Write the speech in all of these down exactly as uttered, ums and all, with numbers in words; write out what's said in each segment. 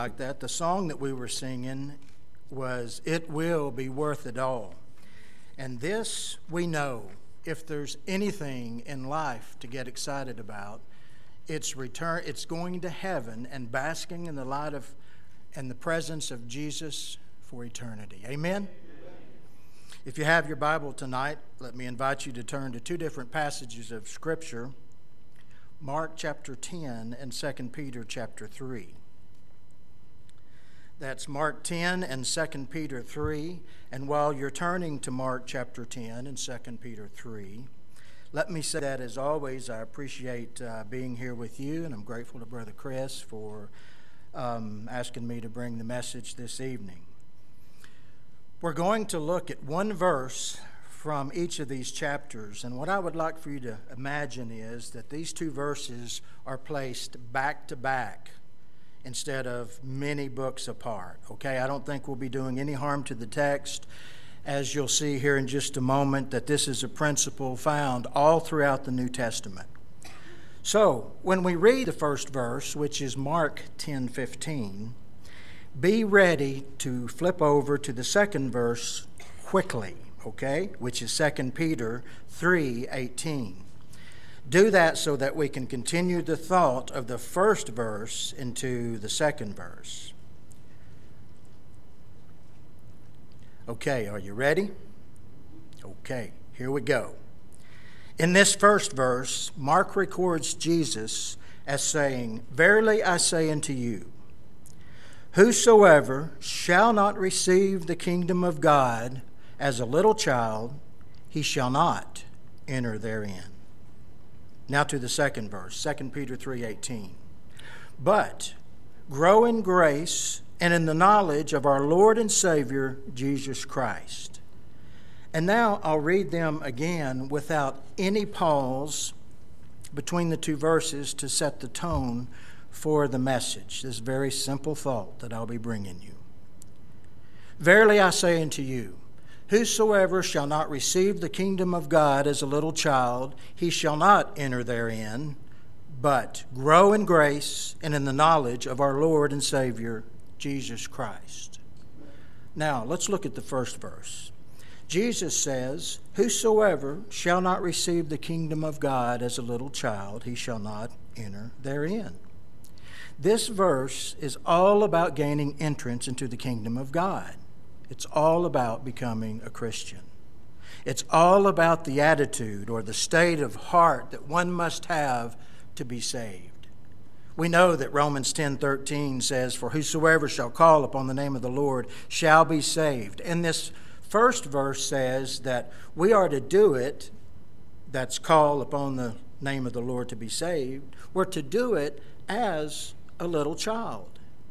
Like that. The song that we were singing was "It Will Be Worth It All." And this we know, if there's anything in life to get excited about, it's return it's going to heaven and basking in the light of and the presence of Jesus for eternity. Amen. If you have your Bible tonight, let me invite you to turn to two different passages of Scripture, Mark chapter ten and Second Peter chapter three. That's Mark ten and Second Peter three. And while you're turning to Mark chapter ten and Second Peter three, let me say that, as always, I appreciate uh, being here with you, and I'm grateful to Brother Chris for um, asking me to bring the message this evening. We're going to look at one verse from each of these chapters, and what I would like for you to imagine is that these two verses are placed back to back instead of many books apart. Okay, I don't think we'll be doing any harm to the text, as you'll see here in just a moment, that this is a principle found all throughout the New Testament. So, when we read the first verse, which is Mark ten fifteen, be ready to flip over to the second verse quickly, okay, which is Second Peter three eighteen. Do that so that we can continue the thought of the first verse into the second verse. Okay, are you ready? Okay, here we go. In this first verse, Mark records Jesus as saying, "Verily I say unto you, whosoever shall not receive the kingdom of God as a little child, he shall not enter therein." Now to the second verse, Second Peter three eighteen. But grow in grace and in the knowledge of our Lord and Savior, Jesus Christ. And now I'll read them again without any pause between the two verses to set the tone for the message, this very simple thought that I'll be bringing you. Verily I say unto you, whosoever shall not receive the kingdom of God as a little child, he shall not enter therein, but grow in grace and in the knowledge of our Lord and Savior, Jesus Christ. Now, let's look at the first verse. Jesus says, whosoever shall not receive the kingdom of God as a little child, he shall not enter therein. This verse is all about gaining entrance into the kingdom of God. It's all about becoming a Christian. It's all about the attitude or the state of heart that one must have to be saved. We know that Romans ten thirteen says, for whosoever shall call upon the name of the Lord shall be saved. And this first verse says that we are to do it, that's call upon the name of the Lord to be saved, we're to do it as a little child.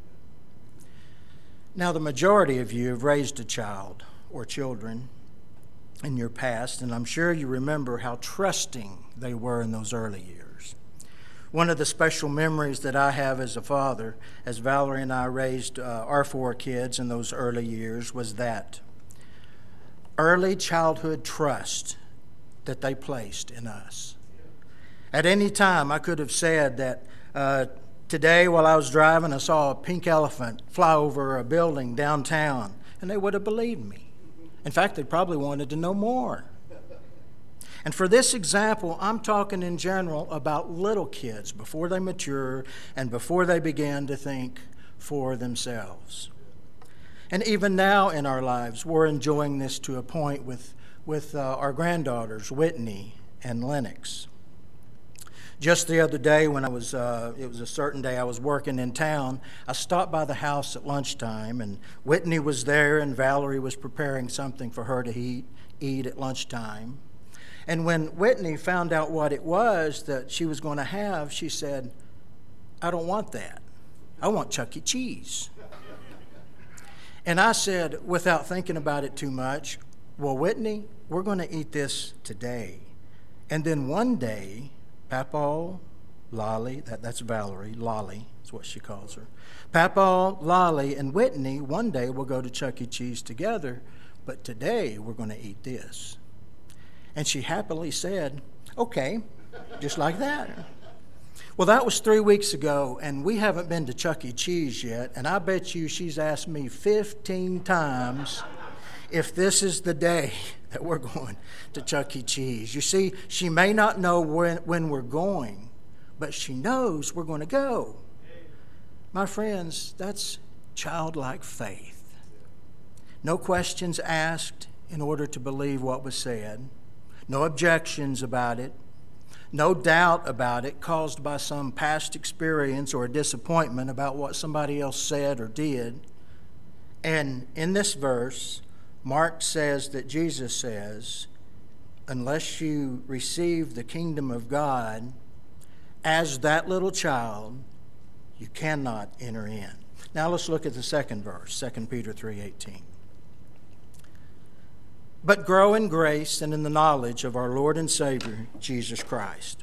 Now, the majority of you have raised a child or children in your past, and I'm sure you remember how trusting they were in those early years. One of the special memories that I have as a father, as Valerie and I raised uh, our four kids in those early years, was that early childhood trust that they placed in us. At any time, I could have said that uh, today, while I was driving, I saw a pink elephant fly over a building downtown, and they would have believed me. In fact, they probably wanted to know more. And for this example, I'm talking in general about little kids before they mature and before they begin to think for themselves. And even now in our lives, we're enjoying this to a point with, with uh, our granddaughters, Whitney and Lennox. Just the other day when I was, uh, it was a certain day I was working in town, I stopped by the house at lunchtime, and Whitney was there and Valerie was preparing something for her to eat, eat at lunchtime. And when Whitney found out what it was that she was going to have, she said, I don't want that. I want Chuck E. Cheese. And I said, without thinking about it too much, well, Whitney, we're going to eat this today. And then one day, Papaw, Lolly, that, that's Valerie, Lolly is what she calls her. Papaw, Lolly, and Whitney, one day will go to Chuck E. Cheese together, but today we're going to eat this. And she happily said, okay, just like that. Well, that was three weeks ago, and we haven't been to Chuck E. Cheese yet, and I bet you she's asked me fifteen times if this is the day that we're going to Chuck E. Cheese. You see, she may not know when, when we're going, but she knows we're going to go. My friends, that's childlike faith. No questions asked in order to believe what was said. No objections about it. No doubt about it caused by some past experience or a disappointment about what somebody else said or did. And in this verse, Mark says that Jesus says, unless you receive the kingdom of God as that little child, you cannot enter in. Now let's look at the second verse, Second Peter three eighteen. But grow in grace and in the knowledge of our Lord and Savior, Jesus Christ.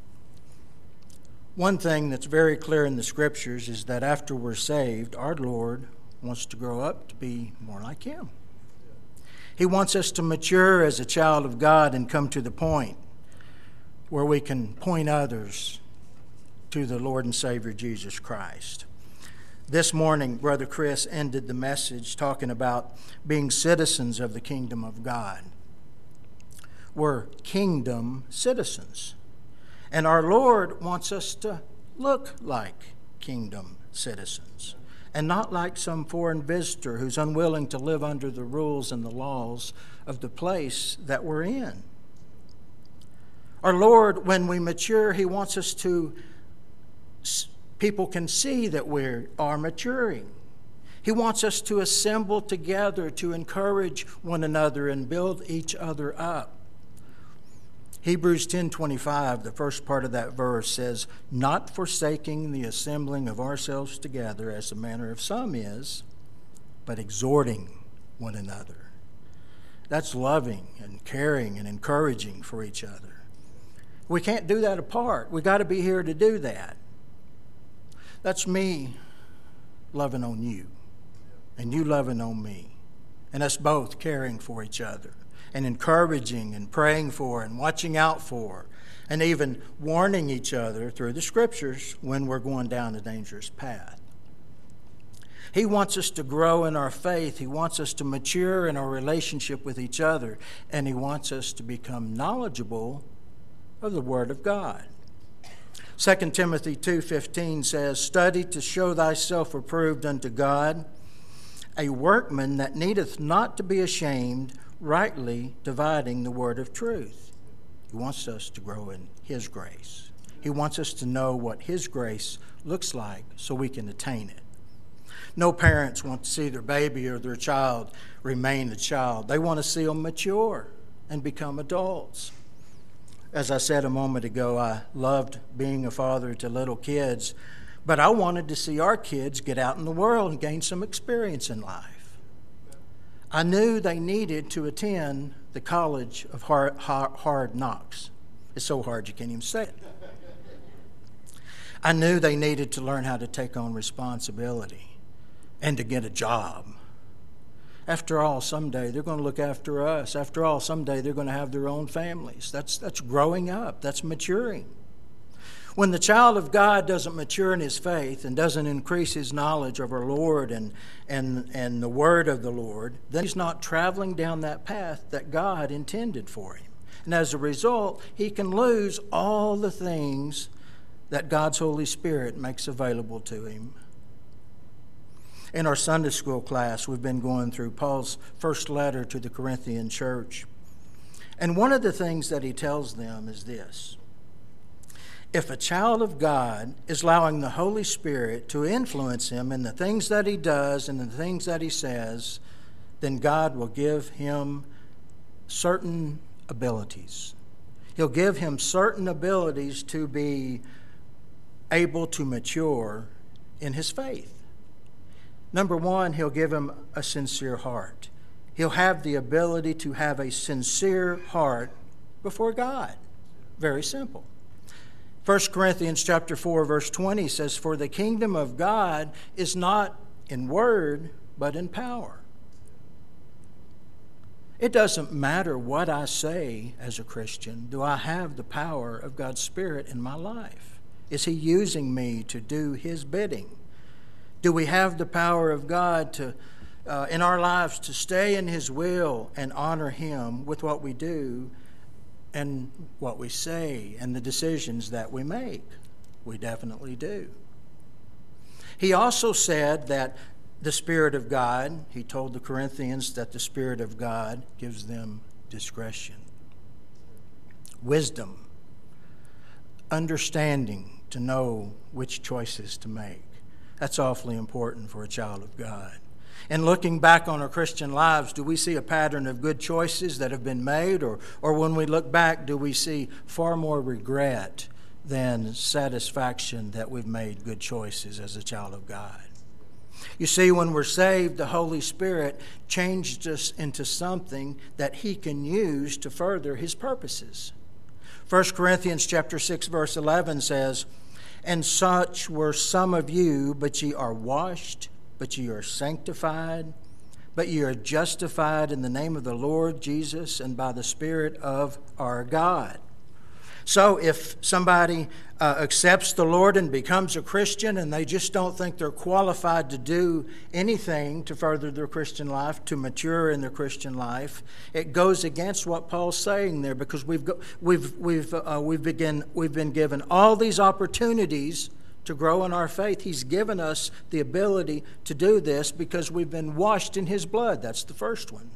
One thing that's very clear in the Scriptures is that after we're saved, our Lord wants to grow up to be more like Him. He wants us to mature as a child of God and come to the point where we can point others to the Lord and Savior, Jesus Christ. This morning, Brother Chris ended the message talking about being citizens of the kingdom of God. We're kingdom citizens. And our Lord wants us to look like kingdom citizens and not like some foreign visitor who's unwilling to live under the rules and the laws of the place that we're in. Our Lord, when we mature, He wants us to people can see that we are maturing. He wants us to assemble together to encourage one another and build each other up. Hebrews ten twenty-five, the first part of that verse says, not forsaking the assembling of ourselves together as the manner of some is, but exhorting one another. That's loving and caring and encouraging for each other. We can't do that apart. We got to be here to do that. That's me loving on you, and you loving on me, and us both caring for each other, and encouraging and praying for and watching out for, and even warning each other through the Scriptures when we're going down a dangerous path. He wants us to grow in our faith. He wants us to mature in our relationship with each other, and He wants us to become knowledgeable of the Word of God. Second Timothy two fifteen says, study to show thyself approved unto God, a workman that needeth not to be ashamed, rightly dividing the word of truth. He wants us to grow in His grace. He wants us to know what His grace looks like so we can attain it. No parents want to see their baby or their child remain a child. They want to see them mature and become adults. As I said a moment ago, I loved being a father to little kids, but I wanted to see our kids get out in the world and gain some experience in life. I knew they needed to attend the College of Hard, hard, hard Knocks. It's so hard you can't even say it. I knew they needed to learn how to take on responsibility and to get a job. After all, someday they're going to look after us. After all, someday they're going to have their own families. That's, that's growing up. That's maturing. When the child of God doesn't mature in his faith and doesn't increase his knowledge of our Lord and, and, and the Word of the Lord, then he's not traveling down that path that God intended for him. And as a result, he can lose all the things that God's Holy Spirit makes available to him. In our Sunday school class, we've been going through Paul's first letter to the Corinthian church. And one of the things that he tells them is this. If a child of God is allowing the Holy Spirit to influence him in the things that he does and the things that he says, then God will give him certain abilities. He'll give him certain abilities to be able to mature in his faith. Number one, he'll give him a sincere heart. He'll have the ability to have a sincere heart before God. Very simple. First Corinthians chapter four, verse twenty says, for the kingdom of God is not in word, but in power. It doesn't matter what I say as a Christian. Do I have the power of God's Spirit in my life? Is he using me to do his bidding? Do we have the power of God to, uh, in our lives to stay in his will and honor him with what we do and what we say and the decisions that we make? We definitely do. He also said that the Spirit of God, he told the Corinthians that the Spirit of God gives them discretion, wisdom, understanding to know which choices to make. That's awfully important for a child of God. And looking back on our Christian lives, do we see a pattern of good choices that have been made? Or, or when we look back, do we see far more regret than satisfaction that we've made good choices as a child of God? You see, when we're saved, the Holy Spirit changed us into something that he can use to further his purposes. First Corinthians chapter six, verse eleven says, "And such were some of you, but ye are washed, but ye are sanctified, but ye are justified in the name of the Lord Jesus and by the Spirit of our God." So if somebody uh, accepts the Lord and becomes a Christian and they just don't think they're qualified to do anything to further their Christian life, to mature in their Christian life, it goes against what Paul's saying there, because we've go, we've we've uh, we've begin we've been given all these opportunities to grow in our faith. He's given us the ability to do this because we've been washed in his blood. That's the first one.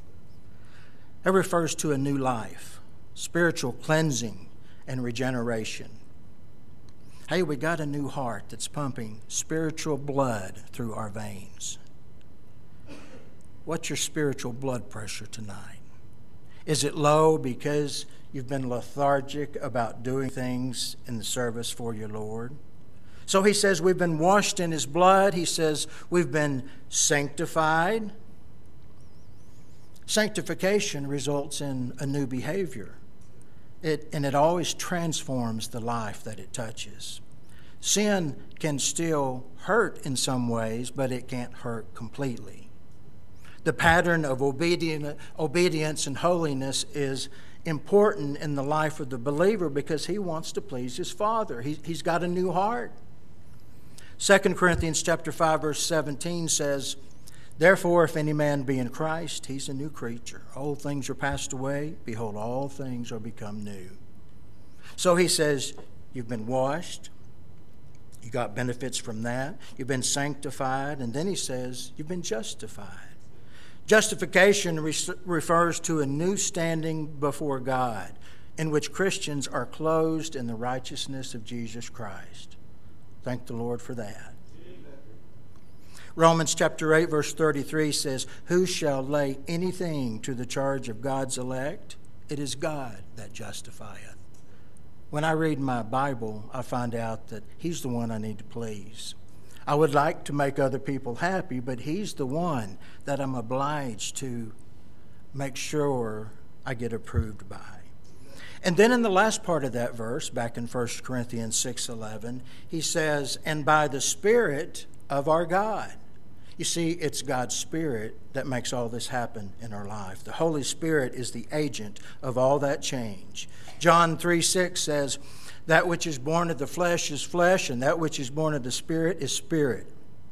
It refers to a new life, spiritual cleansing and regeneration. Hey, we got a new heart that's pumping spiritual blood through our veins. What's your spiritual blood pressure tonight? Is it low because you've been lethargic about doing things in the service for your Lord? So he says we've been washed in his blood. He says we've been sanctified. Sanctification results in a new behavior. It, and it always transforms the life that it touches. Sin can still hurt in some ways, but it can't hurt completely. The pattern of obedient, obedience and holiness is important in the life of the believer because he wants to please his Father. He, he's got a new heart. Second Corinthians chapter five, verse seventeen says, "Therefore, if any man be in Christ, he's a new creature. Old things are passed away. Behold, all things are become new." So he says, you've been washed. You got benefits from that. You've been sanctified. And then he says, you've been justified. Justification re- refers to a new standing before God, in which Christians are clothed in the righteousness of Jesus Christ. Thank the Lord for that. Romans chapter eight, verse thirty-three says, "Who shall lay anything to the charge of God's elect? It is God that justifieth." When I read my Bible, I find out that he's the one I need to please. I would like to make other people happy, but he's the one that I'm obliged to make sure I get approved by. And then in the last part of that verse, back in First Corinthians six eleven, he says, "And by the Spirit of our God." You see, it's God's Spirit that makes all this happen in our life. The Holy Spirit is the agent of all that change. John three six says, "That which is born of the flesh is flesh, and that which is born of the Spirit is spirit."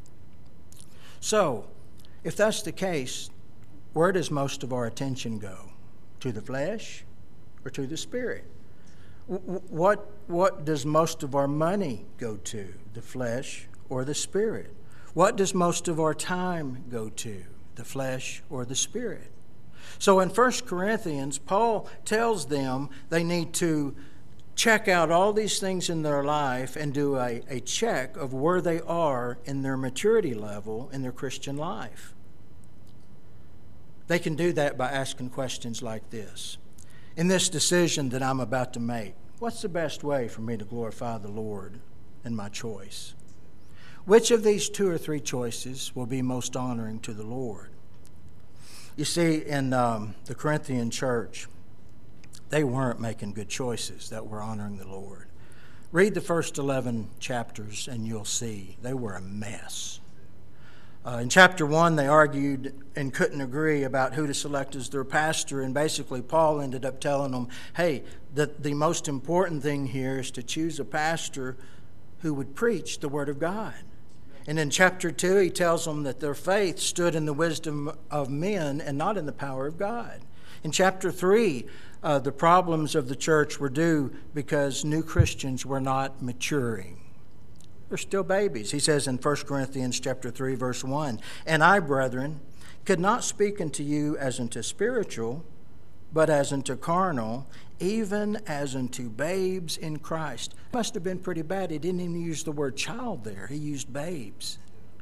So, if that's the case, where does most of our attention go? To the flesh or to the Spirit? What, what does most of our money go to? The flesh or the Spirit? What does most of our time go to? The flesh or the Spirit? So in First Corinthians, Paul tells them they need to check out all these things in their life and do a, a check of where they are in their maturity level in their Christian life. They can do that by asking questions like this. In this decision that I'm about to make, what's the best way for me to glorify the Lord in my choice? Which of these two or three choices will be most honoring to the Lord? You see, in um, the Corinthian church, they weren't making good choices that were honoring the Lord. Read the first eleven chapters and you'll see they were a mess. Uh, in chapter one, they argued and couldn't agree about who to select as their pastor, and basically Paul ended up telling them, hey, the, the most important thing here is to choose a pastor who would preach the Word of God. And in chapter two, he tells them that their faith stood in the wisdom of men and not in the power of God. In chapter three, uh, the problems of the church were due because new Christians were not maturing. They're still babies. He says in First Corinthians chapter three, verse one, "And I, brethren, could not speak unto you as unto spiritual, but as unto carnal, even as unto babes in Christ." Must have been pretty bad. He didn't even use the word child there. He used babes.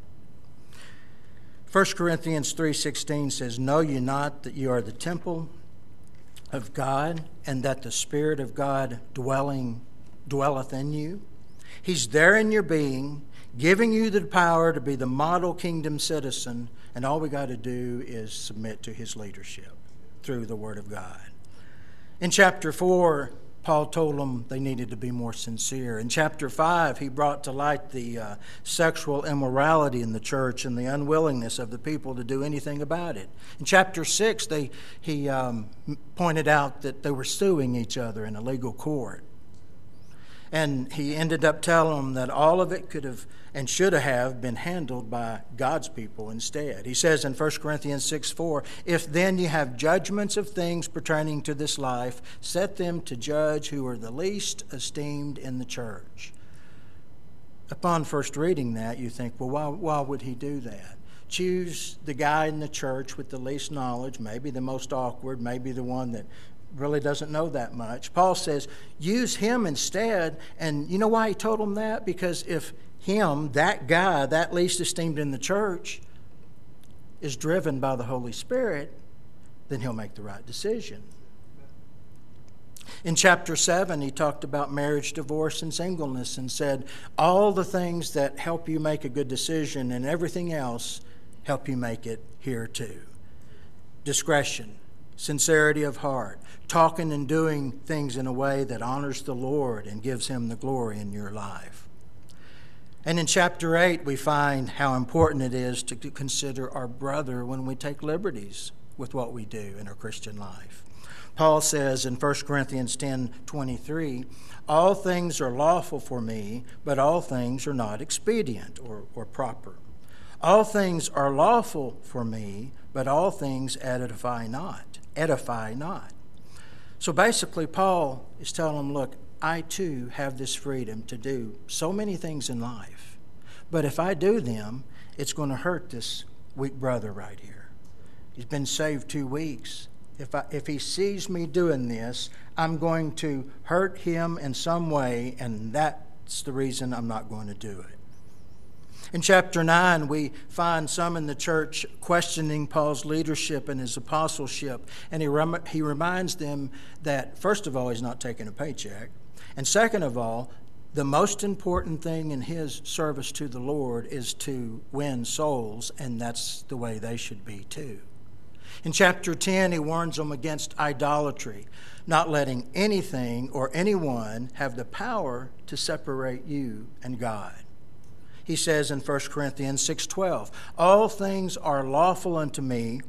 First Corinthians three sixteen says, "Know ye not that ye are the temple of God, and that the Spirit of God dwelling dwelleth in you?" He's there in your being, giving you the power to be the model kingdom citizen, and all we got to do is submit to his leadership through the Word of God. In chapter four, Paul told them they needed to be more sincere. In chapter five, he brought to light the uh, sexual immorality in the church and the unwillingness of the people to do anything about it. In chapter six, they, he um, pointed out that they were suing each other in a legal court. And he ended up telling them that all of it could have and should have been handled by God's people instead. He says in First Corinthians six four, "If then you have judgments of things pertaining to this life, set them to judge who are the least esteemed in the church." Upon first reading that, you think, well, why, why would he do that? Choose the guy in the church with the least knowledge, maybe the most awkward, maybe the one that really doesn't know that much. Paul says, use him instead. And you know why he told them that? Because if him, that guy, that least esteemed in the church, is driven by the Holy Spirit, then he'll make the right decision. In chapter seven, he talked about marriage, divorce, and singleness and said, all the things that help you make a good decision and everything else help you make it here too. Discretion, sincerity of heart, talking and doing things in a way that honors the Lord and gives him the glory in your life. And in chapter eight, we find how important it is to consider our brother when we take liberties with what we do in our Christian life. Paul says in First Corinthians ten twenty-three, "All things are lawful for me, but all things are not expedient," or, or proper. "All things are lawful for me, but all things edify not." Edify not. So basically, Paul is telling them, look, I too have this freedom to do so many things in life. But if I do them, it's going to hurt this weak brother right here. He's been saved two weeks. If I, if he sees me doing this, I'm going to hurt him in some way, and that's the reason I'm not going to do it. In chapter nine, we find some in the church questioning Paul's leadership and his apostleship, and he, rem- he reminds them that, first of all, he's not taking a paycheck, and second of all, the most important thing in his service to the Lord is to win souls, and that's the way they should be too. In chapter ten, he warns them against idolatry, not letting anything or anyone have the power to separate you and God. He says in First Corinthians six twelve, "All things are lawful unto me,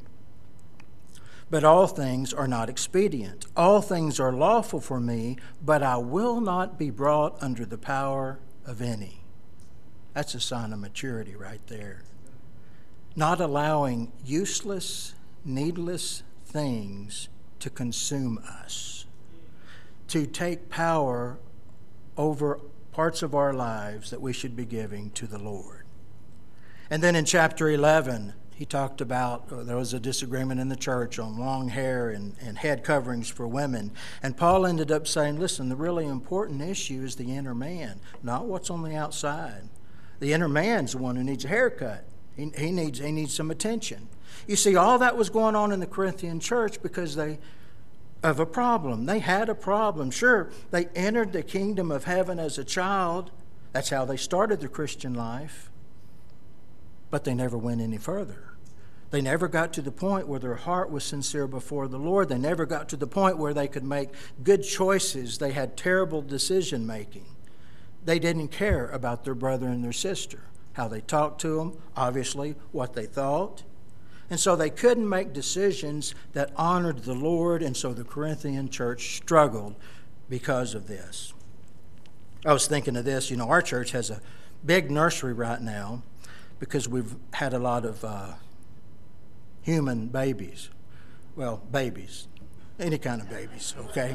but all things are not expedient. All things are lawful for me, but I will not be brought under the power of any." That's a sign of maturity right there. Not allowing useless, needless things to consume us, to take power over parts of our lives that we should be giving to the Lord. And then in chapter eleven, he talked about uh, there was a disagreement in the church on long hair and, and head coverings for women. And Paul ended up saying, listen, the really important issue is the inner man, not what's on the outside. The inner man's the one who needs a haircut. He, he needs, he needs some attention. You see, all that was going on in the Corinthian church because they of a problem. They had a problem. Sure, they entered the kingdom of heaven as a child. That's how they started their Christian life. But they never went any further. They never got to the point where their heart was sincere before the Lord. They never got to the point where they could make good choices. They had terrible decision making. They didn't care about their brother and their sister. how they talked to them, obviously what they thought. And so they couldn't make decisions that honored the Lord, and so the Corinthian church struggled because of this. I was thinking of this, you know, our church has a big nursery right now because we've had a lot of uh, human babies. Well, babies, any kind of babies, okay?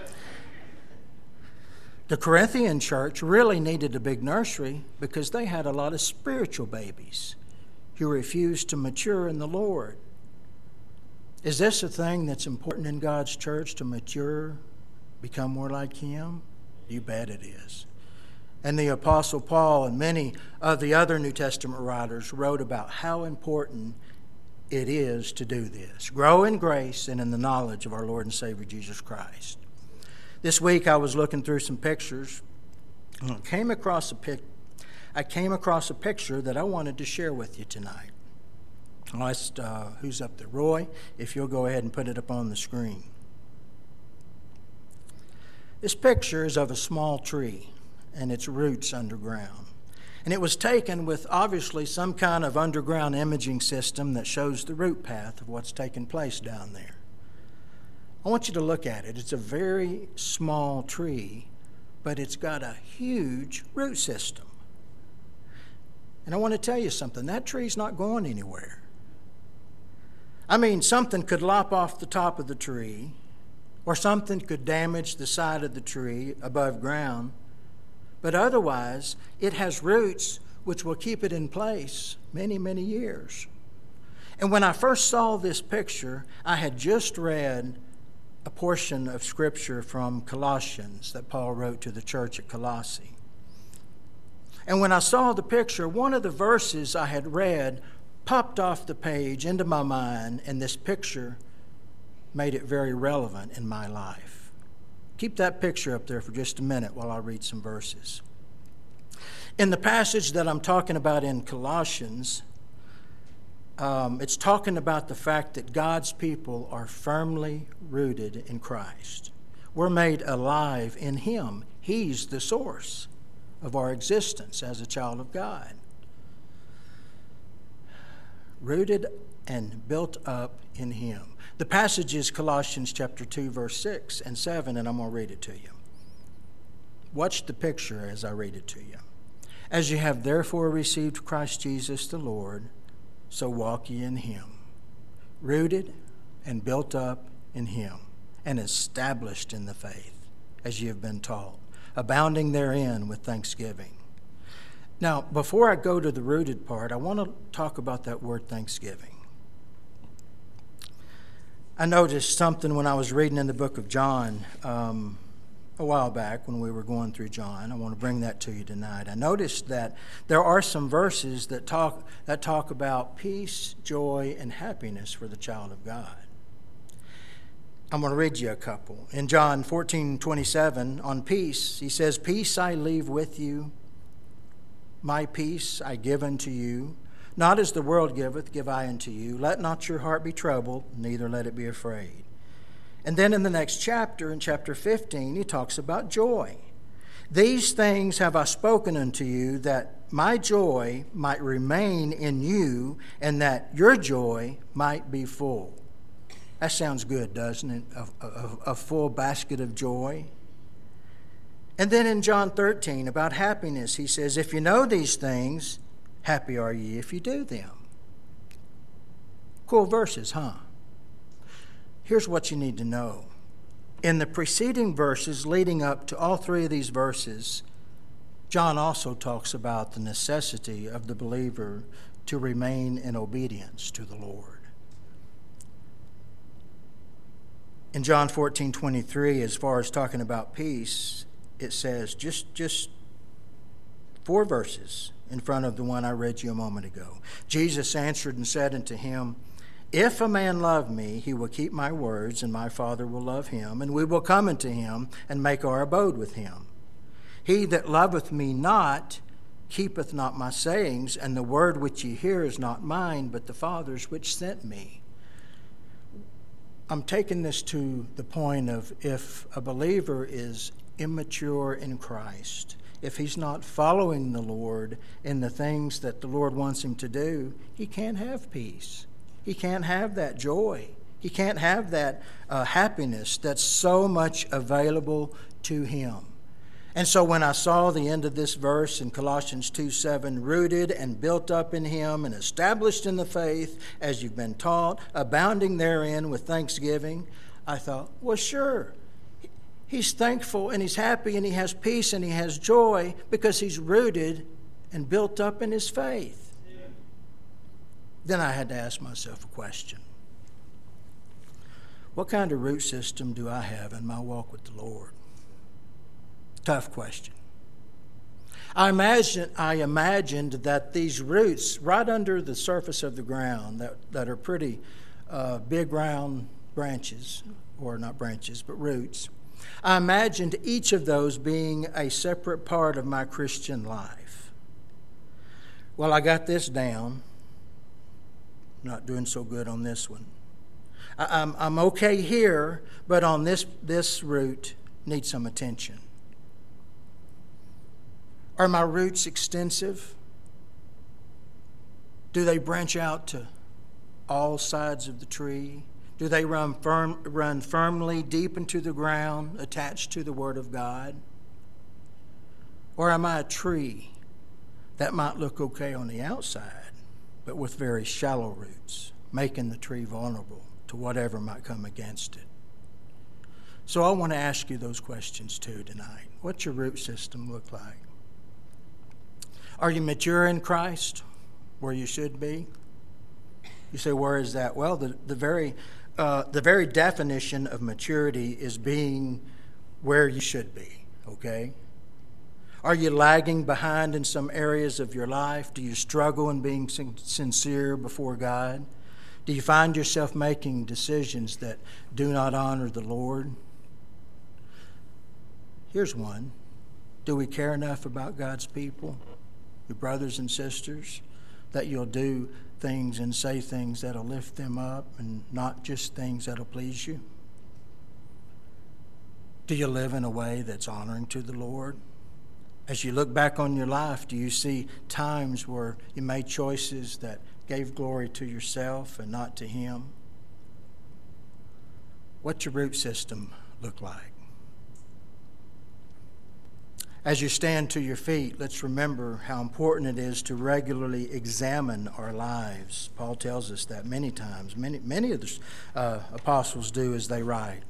The Corinthian church really needed a big nursery because they had a lot of spiritual babies who refused to mature in the Lord. Is this a thing that's important in God's church, to mature, become more like Him? You bet it is. And the Apostle Paul and many of the other New Testament writers wrote about how important it is to do this. Grow in grace and in the knowledge of our Lord and Savior Jesus Christ. This week I was looking through some pictures and I came across a pic I came across a picture that I wanted to share with you tonight. I'll ask, uh, who's up there? Roy, if you'll go ahead and put it up on the screen. This picture is of a small tree and its roots underground. And it was taken with obviously some kind of underground imaging system that shows the root path of what's taking place down there. I want you to look at it. It's a very small tree, but it's got a huge root system. And I want to tell you something. That tree's not going anywhere. I mean, something could lop off the top of the tree, or something could damage the side of the tree above ground, but otherwise it has roots which will keep it in place many, many years. And when I first saw this picture, I had just read a portion of Scripture from Colossians that Paul wrote to the church at Colossae. And when I saw the picture, one of the verses I had read popped off the page into my mind, and this picture made it very relevant in my life. Keep that picture up there for just a minute while I read some verses. In the passage that I'm talking about in Colossians, um, it's talking about the fact that God's people are firmly rooted in Christ. We're made alive in Him. He's the source of our existence as a child of God. Rooted and built up in Him. The passage is Colossians chapter two, verse six and seven, and I'm going to read it to you. Watch the picture as I read it to you. As you have therefore received Christ Jesus the Lord, so walk ye in Him, rooted and built up in Him, and established in the faith, as ye have been taught, abounding therein with thanksgiving. Now, before I go to the rooted part, I want to talk about that word thanksgiving. I noticed something when I was reading in the book of John um, a while back when we were going through John. I want to bring that to you tonight. I noticed that there are some verses that talk that talk about peace, joy, and happiness for the child of God. I'm going to read you a couple. In John fourteen twenty-seven, on peace, he says, "Peace I leave with you, my peace I give unto you. Not as the world giveth, give I unto you. Let not your heart be troubled, neither let it be afraid." And then in the next chapter, in chapter fifteen, he talks about joy. "These things have I spoken unto you, that my joy might remain in you, and that your joy might be full." That sounds good, doesn't it? A, a, a full basket of joy. And then in John thirteen, about happiness, he says, "If you know these things, happy are ye if you do them." Cool verses, huh? Here's what you need to know. In the preceding verses leading up to all three of these verses, John also talks about the necessity of the believer to remain in obedience to the Lord. In John fourteen twenty-three, as far as talking about peace, it says just, just four verses in front of the one I read you a moment ago. "Jesus answered and said unto him, If a man love me, he will keep my words, and my Father will love him, and we will come unto him and make our abode with him. He that loveth me not keepeth not my sayings, and the word which ye hear is not mine, but the Father's which sent me." I'm taking this to the point of if a believer is immature in Christ, if he's not following the Lord in the things that the Lord wants him to do, he can't have peace. He can't have that joy. He can't have that uh, happiness that's so much available to him. And so when I saw the end of this verse in Colossians two seven, rooted and built up in him and established in the faith as you've been taught, abounding therein with thanksgiving, I thought, well, sure. He's thankful and he's happy and he has peace and he has joy because he's rooted and built up in his faith. Yeah. Then I had to ask myself a question. What kind of root system do I have in my walk with the Lord? Tough question. I imagine I imagined that these roots right under the surface of the ground that, that are pretty uh, big round branches, or not branches, but roots. I imagined each of those being a separate part of my Christian life. Well, I got this down. Not doing so good on this one. I, I'm, I'm okay here, but on this, this root needs some attention. Are my roots extensive? Do they branch out to all sides of the tree? Do they run firm, run firmly deep into the ground, attached to the Word of God? Or am I a tree that might look okay on the outside, but with very shallow roots, making the tree vulnerable to whatever might come against it? So I want to ask you those questions too tonight. What's your root system look like? Are you mature in Christ, where you should be? You say, where is that? Well, the, the very uh, the very definition of maturity is being where you should be, okay? Are you lagging behind in some areas of your life? Do you struggle in being sin- sincere before God? Do you find yourself making decisions that do not honor the Lord? Here's one. Do we care enough about God's people? Your brothers and sisters, that you'll do things and say things that'll lift them up and not just things that'll please you? Do you live in a way that's honoring to the Lord? As you look back on your life, do you see times where you made choices that gave glory to yourself and not to Him? What's your root system look like? As you stand to your feet, let's remember how important it is to regularly examine our lives. Paul tells us that many times. Many, many of the uh, apostles do as they write.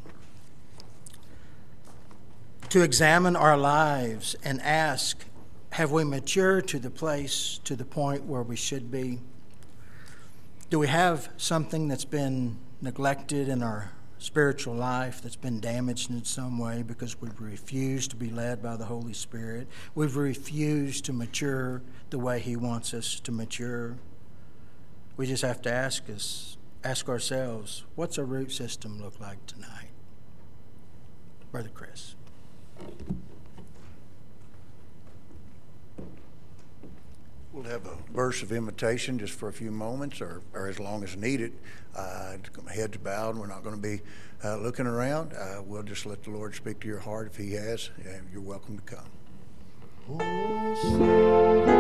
To examine our lives and ask, have we matured to the place, to the point where we should be? Do we have something that's been neglected in our spiritual life, that's been damaged in some way because we've refused to be led by the Holy Spirit? We've refused to mature the way He wants us to mature. We just have to ask us, ask ourselves, what's our root system look like tonight? Brother Chris. We'll have a verse of invitation just for a few moments, or, or as long as needed. Uh, heads bowed. We're not going to be uh, looking around. Uh, we'll just let the Lord speak to your heart if He has. Uh, you're welcome to come.